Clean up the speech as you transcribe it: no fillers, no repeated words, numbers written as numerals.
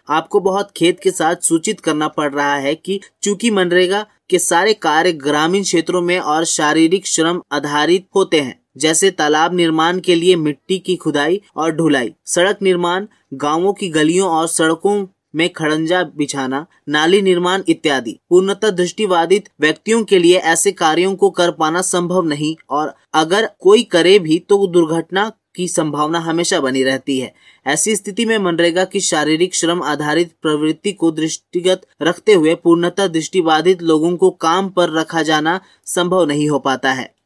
आपको बहुत खेद के साथ सूचित करना पड़ रहा है कि चूंकि मनरेगा के सारे कार्य ग्रामीण क्षेत्रों में और शारीरिक श्रम आधारित होते हैं, जैसे तालाब निर्माण के लिए मिट्टी की खुदाई और ढुलाई, सड़क निर्माण, गांवों की गलियों और सड़कों में खड़ंजा बिछाना, नाली निर्माण इत्यादि, पूर्णतः दृष्टिबाधित व्यक्तियों के लिए ऐसे कार्यों को कर पाना संभव नहीं, और अगर कोई करे भी तो दुर्घटना की संभावना हमेशा बनी रहती है। ऐसी स्थिति में मनरेगा की शारीरिक श्रम आधारित प्रवृत्ति को दृष्टिगत रखते हुए पूर्णतः दृष्टिबाधित लोगों को काम पर रखा जाना संभव नहीं हो पाता है।